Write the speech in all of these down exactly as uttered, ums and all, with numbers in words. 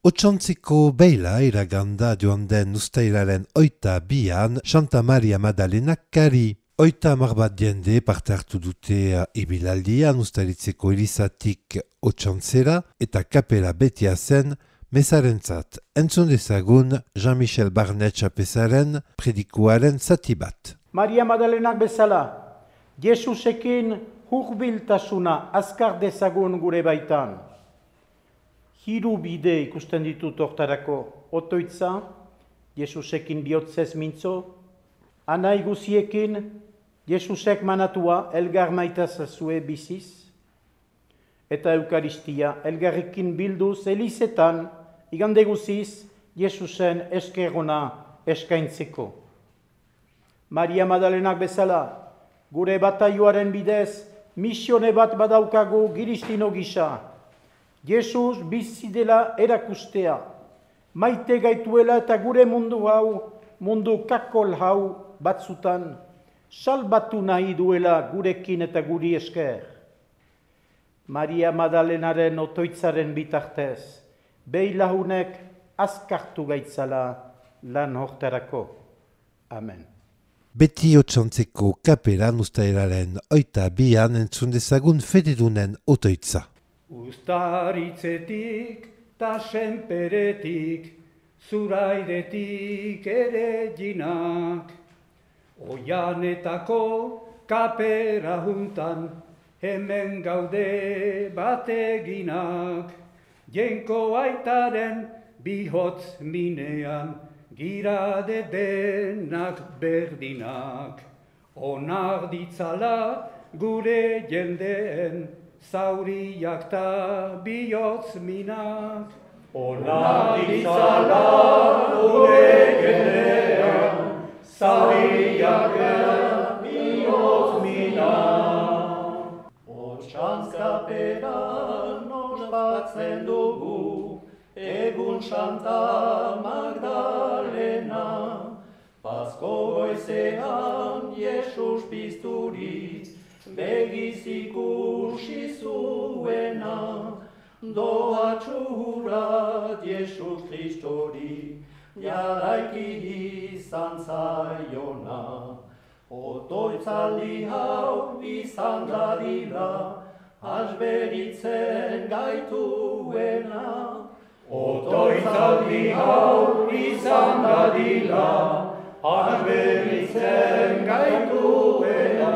Otsontziko beila iraganda joan den uztailaren oita bian Santa Maria Madalenak kari. Oita hamar bat jende parte hartu dute ibilaldian ustaritzeko irizatik Otsontzera eta kapela betia zen mezarentzat. Entzun dezagun Jean-Michel Barnet Txapezaren predikuaren zati bat. Maria Madalenak bezala, Jesusekin hurbiltasuna azkar dezagun gure baitan. Hiru bide ikusten ditut hortarako, otoitza, Jesusekin bihotzez mintzo, anai guziekin, Jesusek manatua elgar maitazazue biziz, eta Eukaristia elgarrekin bilduz elizetan, igande guziz, Jesusen eskerona eskaintzeko. Maria Madalenak bezala, gure bataioaren bidez, misione bat badaukagu giristino gisa, Jesus bizi dela erakustea, maite gaituela eta gure mundu hau, mundu kakol hau batzutan, salbatu nahi duela gurekin eta guri esker. Maria Madalenaren otoitzaren bitartez, beilahunek azkartu gaitzala lan hortarako. Amen. Beti Otsontzeko kapelan ustailaren oita bian entzun dezagun fededunen otoitza. Uztaritzetik ta senperetik, zurairetik ere jinak, oianetako kapera juntan, hemen gaude bateginak, jenko aitaren bihotz minean, girade denak berdinak, onar ditzala gure jendeen, zauriak ta bihotz minak. Onar ditzala gure jendean, zauriak ta bihotz minak. Otsantz kaperan ospatzen dugu, egun Santa Magdalena, Pasko goizean Jesus pizturiz, begiz ikusi zuena, doatxura Jesus Kristori, jaraiki izan zaiona. Otoitzaldi hau izan dadila, asberitzen gaituena. Otoitzaldi hau izan dadila, asberitzen gaituena.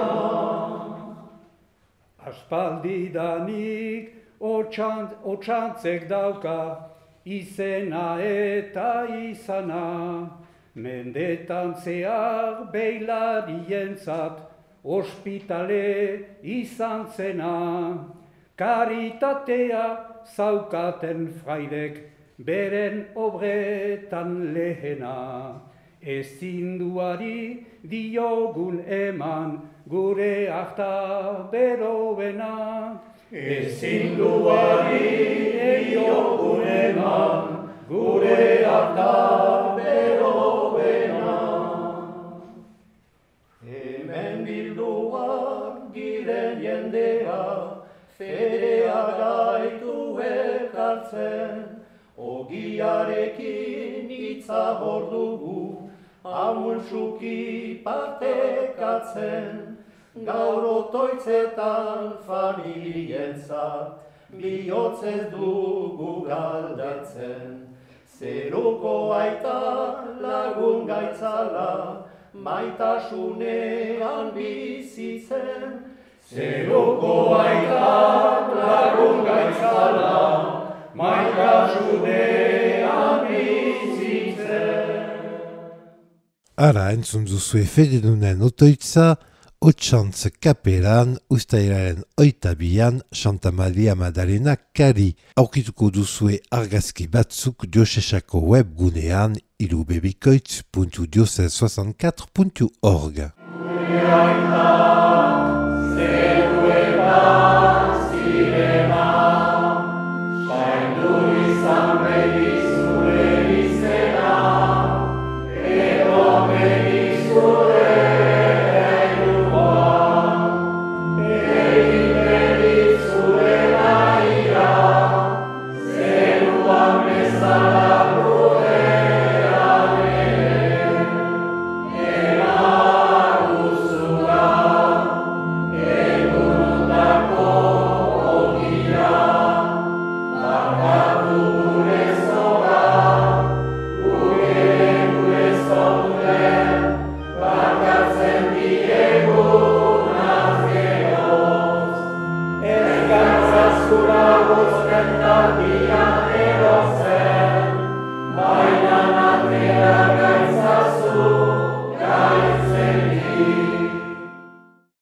Aspaldidanik otsantzek dauka, izena eta izana, mendetan zehar beilarientzat, ospitale izan zena, karitatea zaukaten fraidek, beren obretan lehena. Ezin duari diogun eman, gure harta beroena. Ezin duari diogun eman, gure harta beroena. Hemen bilduak giren jendea, ferea gaitu elkartzen, ogiarekin hitza hor dugu, amultsuki partekatzen, gaur otoitzetan familientzat, bihotzez dugu galdatzen. Zeruko aita lagun gaitzala, maitasunean bizitzen. Zeruko aita lagun gaitzala, maitasunean bizitzen. Ara entzun duzue fededunen otoitza, Otsantz kapelan ustailaren oita bian Santa Maria Madalenak kari. Aurkituko duzue argazki batzuk diosesako webgunean ilubebikoitz puntu diocese soixante-quatre puntu org. Sa argia